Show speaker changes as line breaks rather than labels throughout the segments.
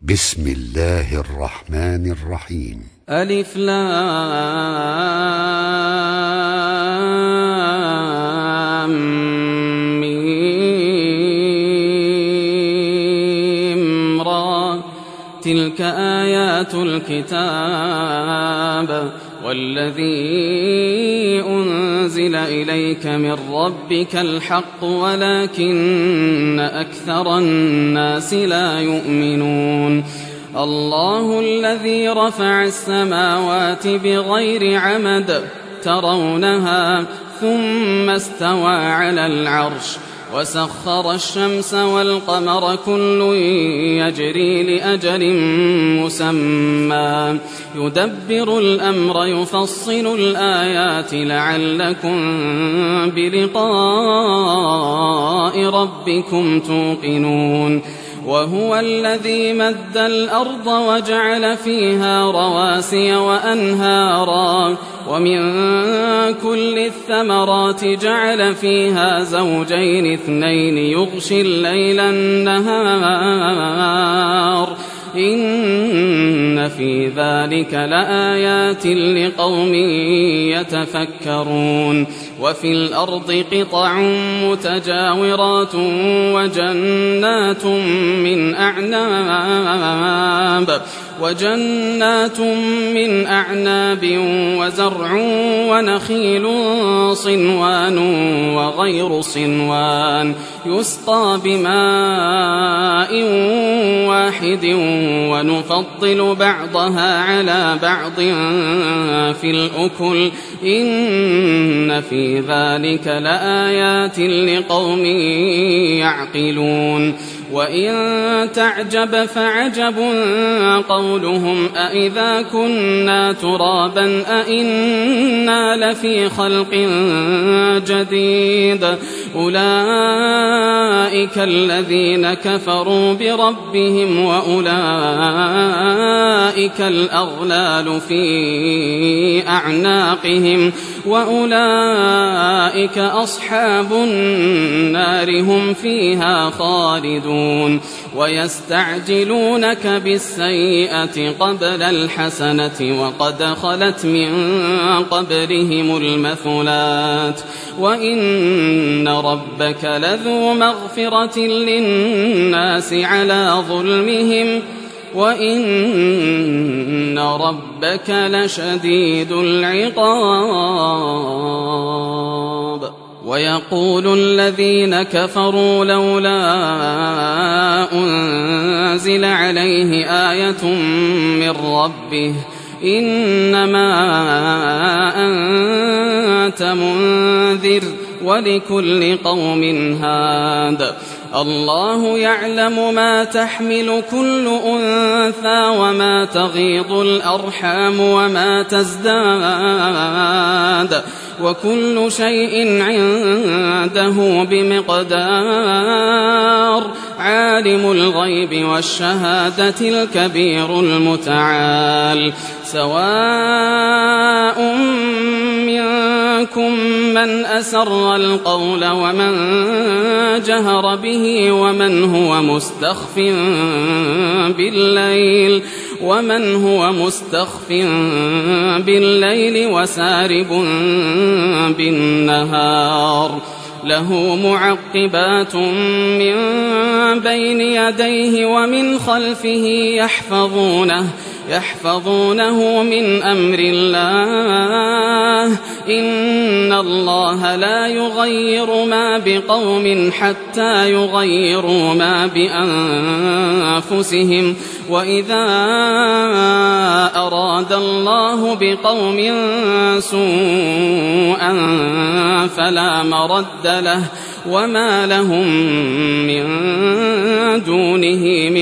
بسم الله الرحمن الرحيم.
ألف لام ميم را، تلك آيات الكتاب والذي أنزل إليك من ربك الحق ولكن أكثر الناس لا يؤمنون. الله الذي رفع السماوات بغير عمد ترونها ثم استوى على العرش وسخر الشمس والقمر كل يجري لأجل مسمى يدبر الأمر يفصل الآيات لعلكم بلقاء ربكم توقنون. وهو الذي مد الأرض وجعل فيها رواسي وأنهارا ومن كل الثمرات جعل فيها زوجين اثنين يغشي الليل النهار إن في ذلك لآيات لقوم يتفكرون. وفي الأرض قطع متجاورات وجنات من أعناب وزرع ونخيل صنوان وغير صنوان يسقى بماء واحد ونفضل بعضها على بعض في الأكل إن في ذلك لآيات لقوم يعقلون. وإن تعجب فعجب قولهم أإذا كنا ترابا أإنا لفي خلق جديد أولئك الذين كفروا بربهم وأولئك الأغلال في أعناقهم وأولئك أصحاب النار هم فيها خالدون. ويستعجلونك بالسيئة قبل الحسنة وقد خلت من قبلهم المثلات وإن ربك لذو مغفرة للناس على ظلمهم وإن ربك لشديد العقاب. ويقول الذين كفروا لولا أنزل عليه آية من ربه إنما أنت منذر ولكل قوم هاد. الله يعلم ما تحمل كل أنثى وما تغيض الأرحام وما تزداد وكل شيء عنده بمقدار. عالم الغيب والشهادة الكبير المتعال. سواء منكم من أسر القول ومن جهر به ومن هو مستخف بالليل وسارب بالنهار. له معقبات من بين يديه ومن خلفه يحفظونه من أمر الله. إن الله لا يغير ما بقوم حتى يغيروا ما بأنفسهم وإذا أراد الله بقوم سوءا فلا مرد له وما لهم من دونه من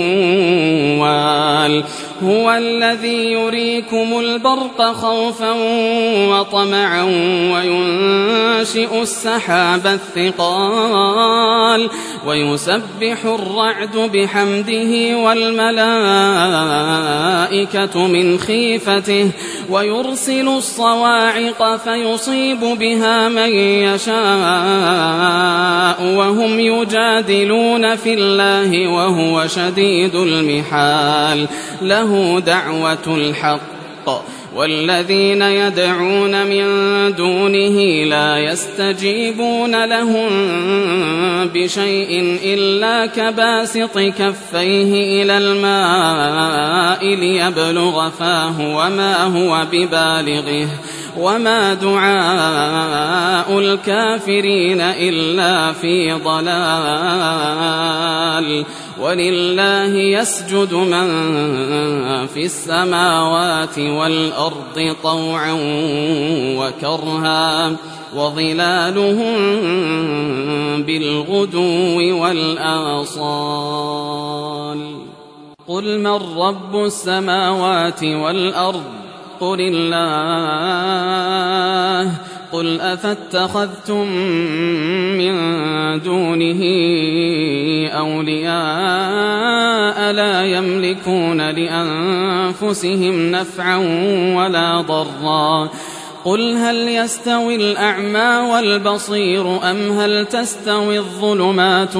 وال. هو الذي يريكم البرق خوفا وطمعا وينشئ السحاب الثقال ويسبح الرعد بحمده والملائكة من خيفته ويرسل الصواعق فيصيب بها من يشاء وهم يجادلون في الله وهو شديد المحال له دعوة الحق والذين يدعون من دونه لا يستجيبون لهم بشيء إلا كباسط كفيه إلى الماء ليبلغ فاه وما هو ببالغه وما دعاء الكافرين إلا في ضلال ولله يسجد من في السماوات والأرض طوعا وكرها وظلالهم بالغدو والآصال قل من رب السماوات والأرض قل الله قل أفاتخذتم من دونه أولياء لا يملكون لأنفسهم نفعا ولا ضرا قل هل يستوي الأعمى والبصير أم هل تستوي الظلمات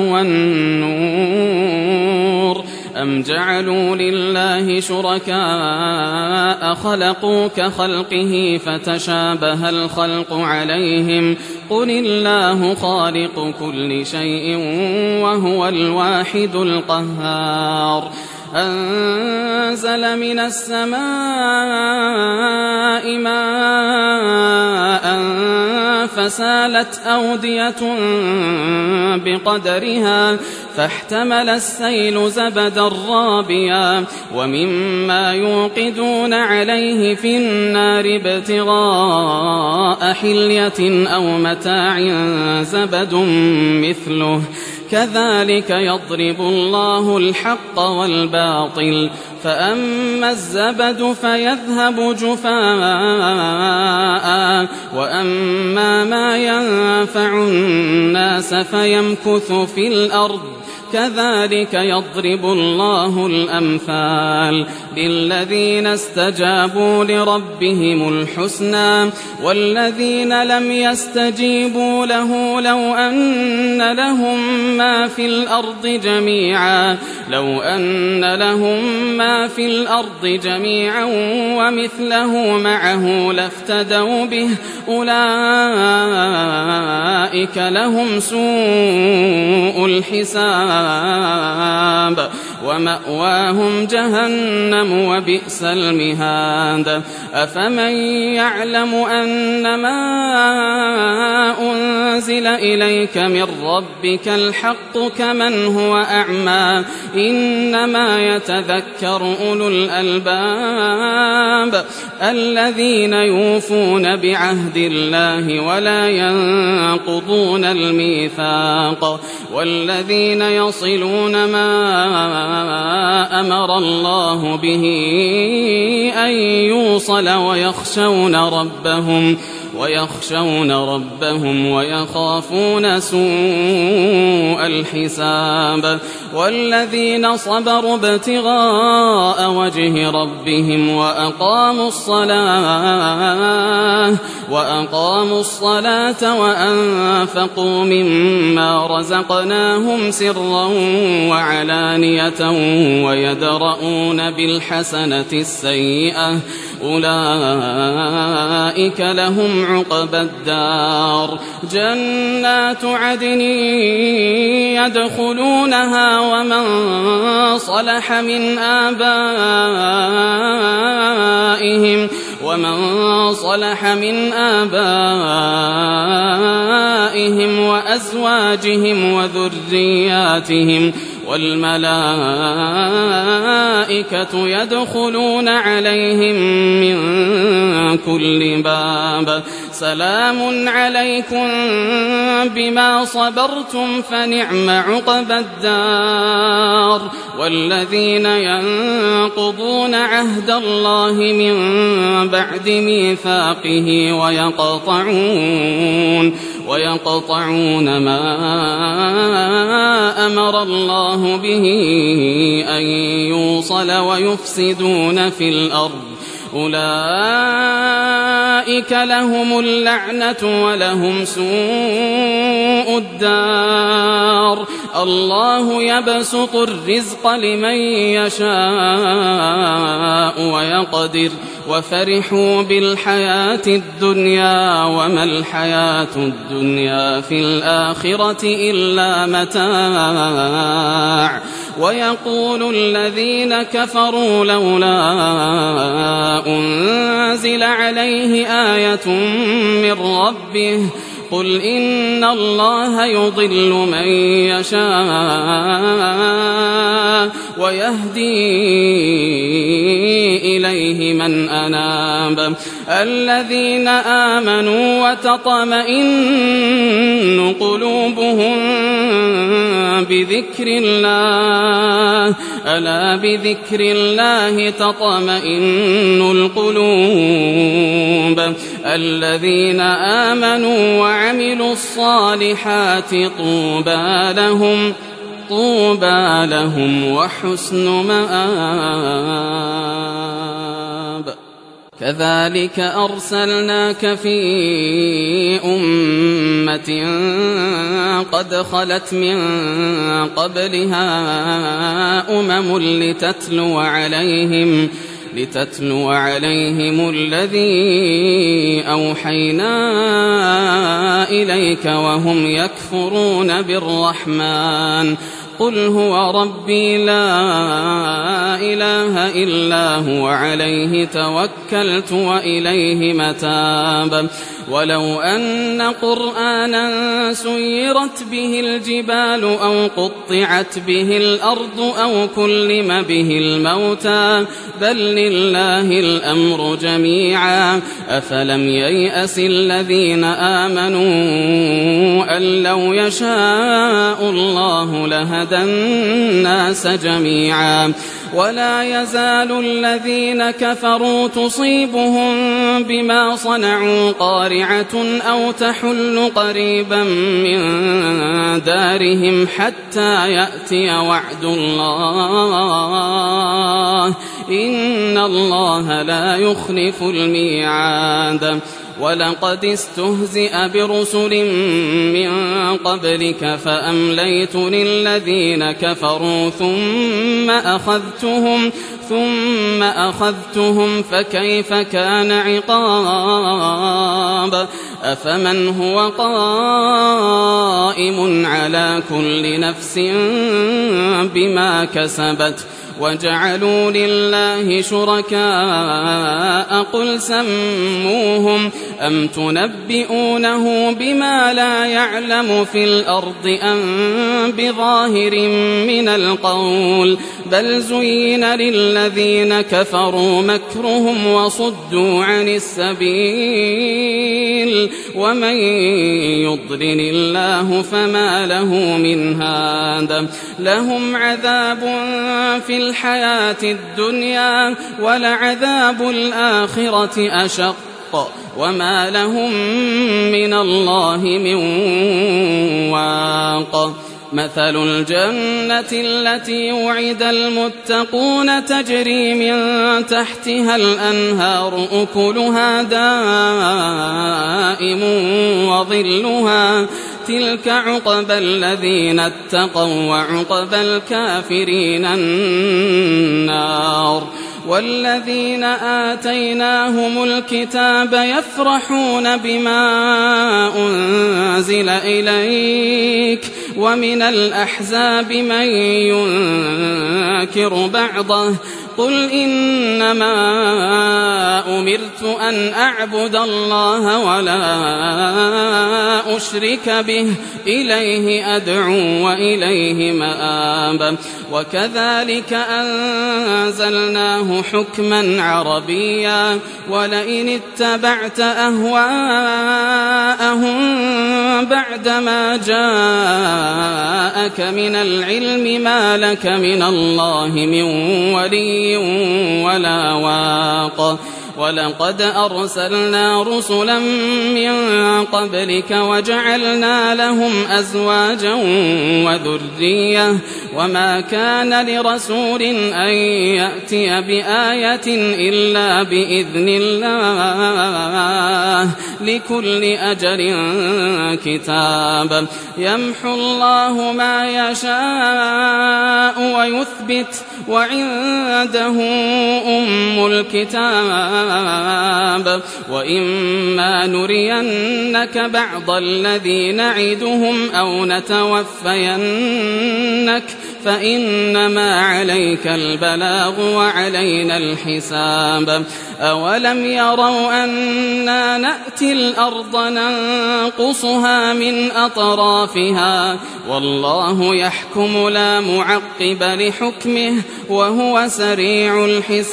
والنور أم جعلوا لله شركاء خلقوا كخلقه فتشابه الخلق عليهم قل الله خالق كل شيء وهو الواحد القهار أنزل من السماء ماء فسالت أودية بقدرها فاحتمل السيل زبدا رابيا ومما يوقدون عليه في النار ابتغاء حلية أو متاع زبد مثله كذلك يضرب الله الحق والباطل فأما الزبد فيذهب جفاء وأما ما ينفع الناس فيمكث في الأرض كذلك يضرب الله الأمثال للذين استجابوا لربهم الحسنى والذين لم يستجيبوا له لو أن لهم ما في الأرض جميعا ومثله معه لافتدوا به أولئك لهم سوء الحساب ومأواهم جهنم وبئس المهاد أفمن يعلم أنما أنزل إليك من ربك الحق كمن هو أعمى إنما يتذكر أولو الألباب الذين يوفون بعهد الله ولا ينقضون الميثاق والذين يصلون ما أمر الله به أن يوصل ويخشون ربهم ويخافون سوء الحساب والذين صبروا ابتغاء وجه ربهم وأقاموا الصلاة وأنفقوا مما رزقناهم سرا وعلانية ويدرؤون بالحسنة السيئة أولئك لهم عقبى الدار جنات عدن يدخلونها ومن صلح من آبائهم وأزواجهم وذرياتهم والملائكة يدخلون عليهم من كل باب سلام عليكم بما صبرتم فنعم عقبى الدار والذين ينقضون عهد الله من بعد ميثاقه ويقطعون ما أمر الله به أن يوصل ويفسدون في الأرض أولئك لهم اللعنة ولهم سوء الدار الله يبسط الرزق لمن يشاء ويقدر وفرحوا بالحياة الدنيا وما الحياة الدنيا في الآخرة إلا متاع ويقول الذين كفروا لولا أنزل عليه آية من ربه قل إن الله يضل من يشاء ويهدي إليه من أناب الذين آمنوا وتطمئن قلوبهم بذكر الله ألا بذكر الله تطمئن القلوب الذين آمنوا وعملوا الصالحات طوبى لهم وحسن مآب كذلك أرسلناك في أمة قد خلت من قبلها لتتلو عليهم الذي أوحينا إليك وهم يكفرون بالرحمن قل هو ربي لا إله إلا هو عليه توكلت وإليه متاب ولو أن قرآنا سيرت به الجبال أو قطعت به الأرض أو كلم به الموتى بل لله الأمر جميعا أفلم ييأس الذين آمنوا أن لو يشاء الله لهدى الناس جميعا ولا يزال الذين كفروا تصيبهم بما صنعوا قارعة أو تحل قريبا من دارهم حتى يأتي وعد الله إن الله لا يخلف الميعاد ولقد استهزئ برسل من قبلك فأمليت للذين كفروا ثم أخذتهم فكيف كان عقاب أفمن هو قائم على كل نفس بما كسبت وجعلوا لله شركاء قل سموهم أم تنبئونه بما لا يعلم في الأرض أم بظاهر من القول بل زين للذين كفروا مكرهم وصدوا عن السبيل ومن يضلل الله فما له من هاد لهم عذاب في الحياة الدنيا ولعذاب الآخرة أشق وما لهم من الله من واق مثل الجنة التي وعد المتقون تجري من تحتها الأنهار أكلها دائم وظلها تلك عقبى الذين اتقوا وعقبى الكافرين النار والذين آتيناهم الكتاب يفرحون بما أنزل إليك ومن الأحزاب من ينكر بعضه قل إنما أمرت أن أعبد الله ولا أشرك به إليه أدعو وإليه مآب وكذلك أنزلناه حكما عربيا ولئن اتبعت أهواءهم بعدما جاءك من العلم ما لك من الله من ولي ولا واق ولقد أرسلنا رسلا من قبلك وجعلنا لهم أزواجا وذرية وما كان لرسول أن يأتي بآية إلا بإذن الله لكل أجل كتاب يمحو الله ما يشاء ويثبت وعنده أم الكتاب وإما نرينك بعض الذي نعدهم أو نتوفينك فإنما عليك البلاغ وعلينا الحساب أولم يروا أنا نأتي الأرض ننقصها من أطرافها والله يحكم لا معقب لحكمه وهو سريع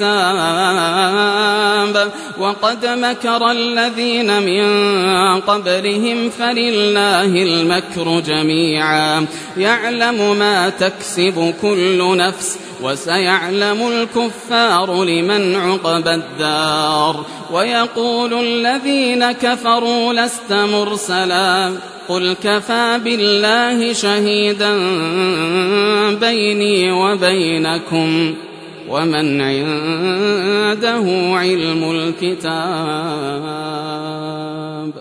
الحساب وقد مكر الذين من قبلهم فلله المكر جميعا يعلم ما تكسب كل نفس وسيعلم الكفار لمن عقبى الدار ويقول الذين كفروا لست مرسلا قل كفى بالله شهيدا بيني وبينكم ومن عنده علم الكتاب